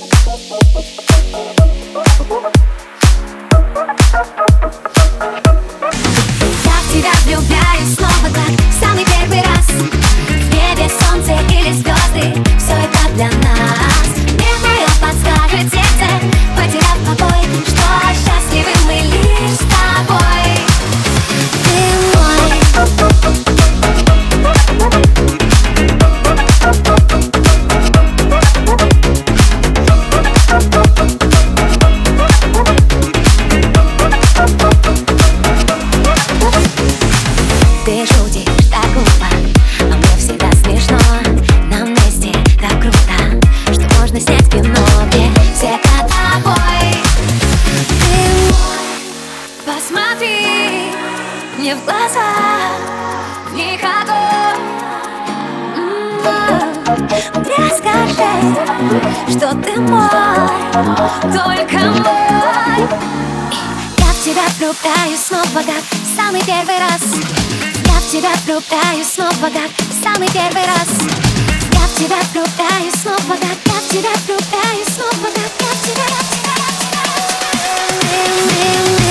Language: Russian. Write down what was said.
Я в тебя влюбляюсь снова, как в самый первый раз. В небе солнце или звезды, все это для нас. Мне мое подскажет сердце, потеряв покой, что счастливы мы лишь с тобой. Ты мой. Ты шутишь так глупо, а мне всегда смешно. Нам вместе так круто, что можно снять кино, где все под тобой. Ты мой. Посмотри мне в глаза, в них огонь. Мне скажи, что ты мой, только мой. Я в тебя влюбляюсь снова, как в самый первый раз. Я в тебя влюбляюсь снова, как в самый первый раз. Я в тебя влюбляюсь снова, как я в тебя влюбляюсь снова, как я в тебя.